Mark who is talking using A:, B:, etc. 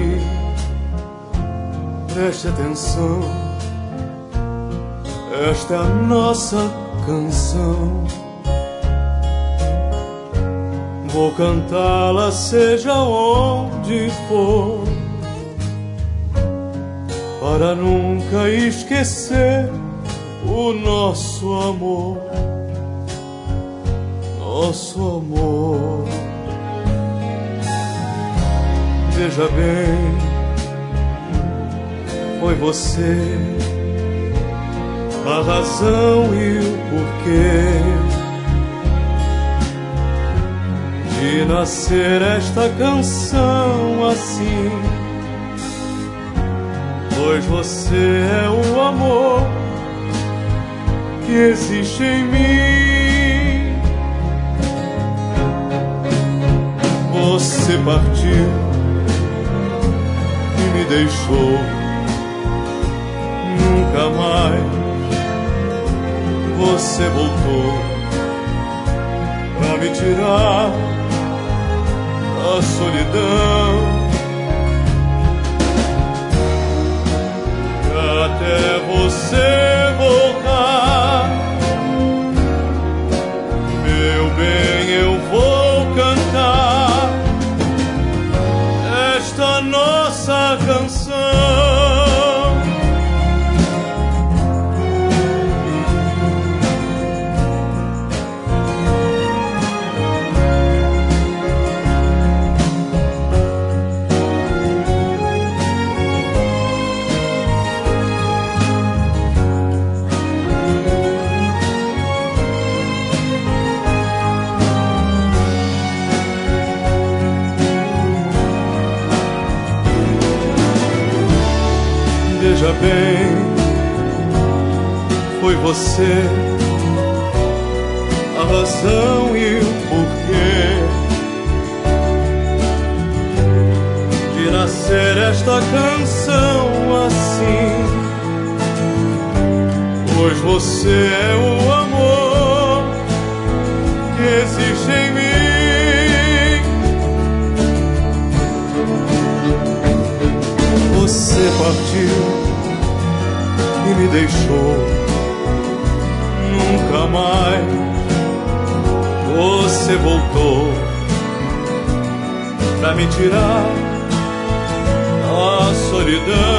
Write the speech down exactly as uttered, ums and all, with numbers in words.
A: aqui, preste atenção, esta é a nossa canção. Vou cantá-la seja onde for, para nunca esquecer o nosso amor, nosso amor. Veja bem, foi você a razão e o porquê de nascer esta canção assim, pois você é o amor que existe em mim. Você partiu e me deixou, nunca mais você voltou pra me tirar a solidão. Até você voltar, meu bem, eu vou cantar esta nossa canção. Veja bem, foi você a razão e o porquê de nascer esta canção assim, pois você é o amor que existe em mim. Você partiu e me deixou, nunca mais você voltou pra me tirar a solidão.